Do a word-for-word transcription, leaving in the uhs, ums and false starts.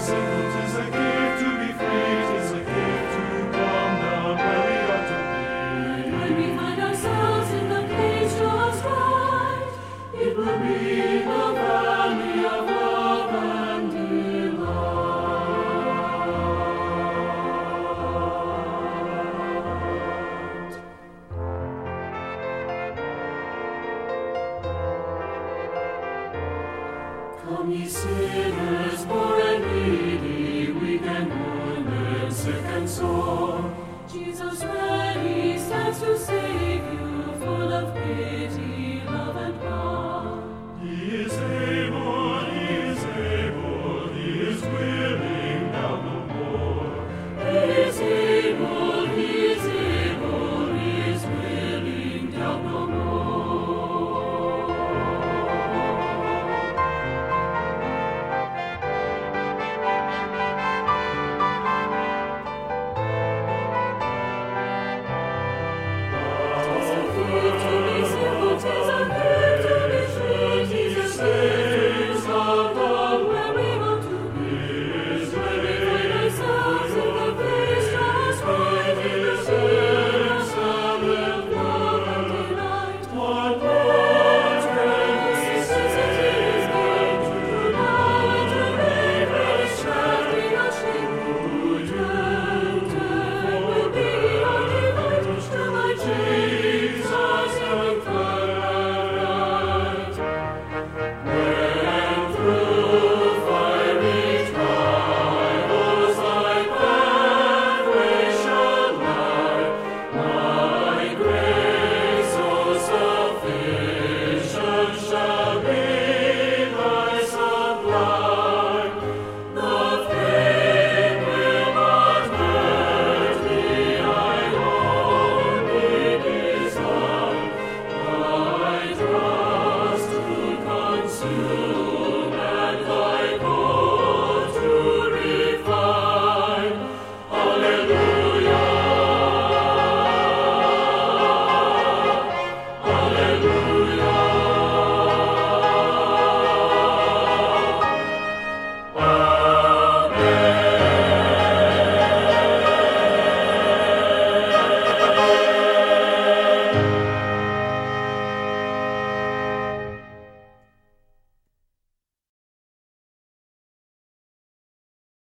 simple, 'tis a gift to be free, 'tis a gift to come down where we ought to be. And when we find ourselves in the place just right, it will be the valley of love and delight. Come ye sinners, poor and needy, weak and wounded, sick and sore, Jesus